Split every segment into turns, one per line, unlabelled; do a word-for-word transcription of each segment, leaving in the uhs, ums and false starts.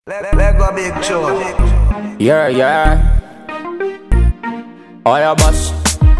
Let, let go big show.
Yeah, yeah. Oh, yeah, boss.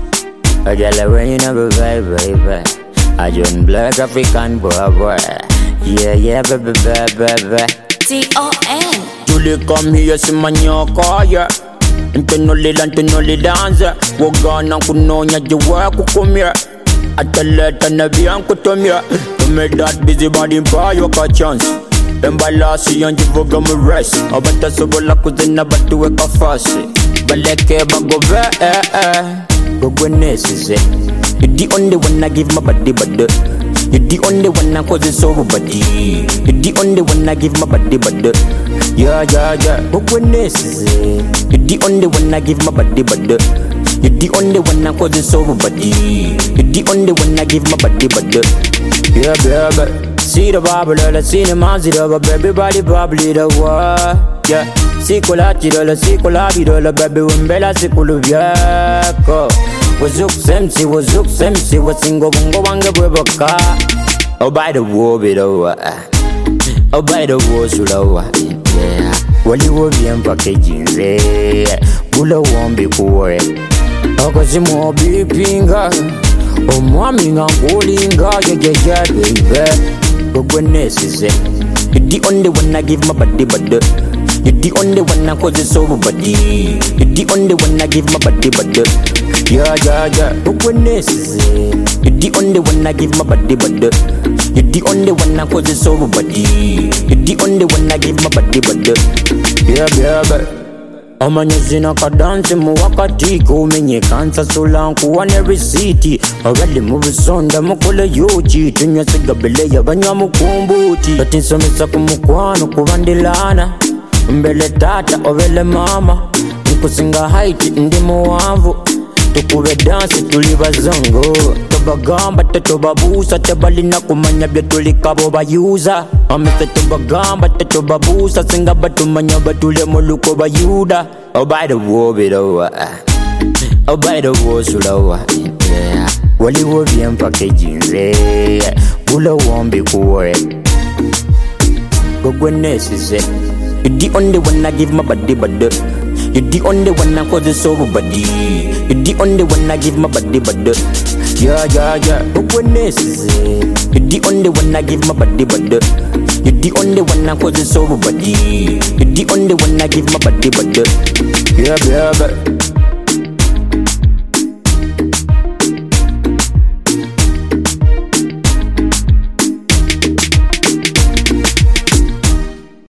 I get the rain of a baby, baby. I join black African boy, boy. Yeah, yeah, baby, baby, baby.
T O N
Julie come here, see my nyoko, yeah. Internally, internally dance. Wogana kunonya jiwa kukumia. Ataleta na bianco tomia. To make that busy body buy your chance. Embalasi yanji voga mu rest. Abata sobola kuzina batu weka fasi. Baleke bago ve eh eh. Gogo nesize. You the only one I give my body body. You the only one I cause it so body. You the only one I give my body body. Yeah yeah yeah. Gogo nesize. You the only one I give my body body. You the only one I cause it so body. You the only one I give my body body. Yeah baby. See the Bible, let's see the man, see the baby body, probably the war. Yeah, see colati, the see colabi, the baby, when Bella, see Colubiaco. Was Zook Semsi, was Zook Semsi, was single bongo wanga webaka. Oh, by the war, bit over. Oh, by the war, Sulawa. Yeah, well, you will be in packaging, eh? Bula won't be poor. Oh, cause you more big finger. Oh, mommy, I'm calling, yeah, yeah, yeah, baby. Gogo nesize. You the only one I give my body body. You the only one I cause it so body. You the only one I give my body body. Yeah yeah yeah. Gogo nesize. You the only one I give my body body. You the only one I cause it so body. You the only one I give my body body. Yeah yeah yeah. Amanyazina kadansi mu wakati kumenye kansa solanku wane receipt agali mu bisonda mukole yuchi tunywa sigabele yabanya mukumbuti batinsomesa ku mukwano kubandilana mbele tata ovele mama nkusinga height ndi muwanvu tukube dansi tuli bazongo tobagamba tetobabusa tebalina kumanya bye tuli kabo bayuza amese tobagamba tetobabusa singa batumanya batule muluko bayuda. Oh by the war bit over. Oh by the war sulawa. Yeah. Wali wo bien packaging eh. Bula won't be cool. Gogo nesize. You the only one I give my body body. You the only one I cause it so body. You the only one I give my body body. Yeah yeah yeah. Gogo nesize. You the only one I give my body body. You the only one I cause it so body. You the only one I give my body body. Yeah baby.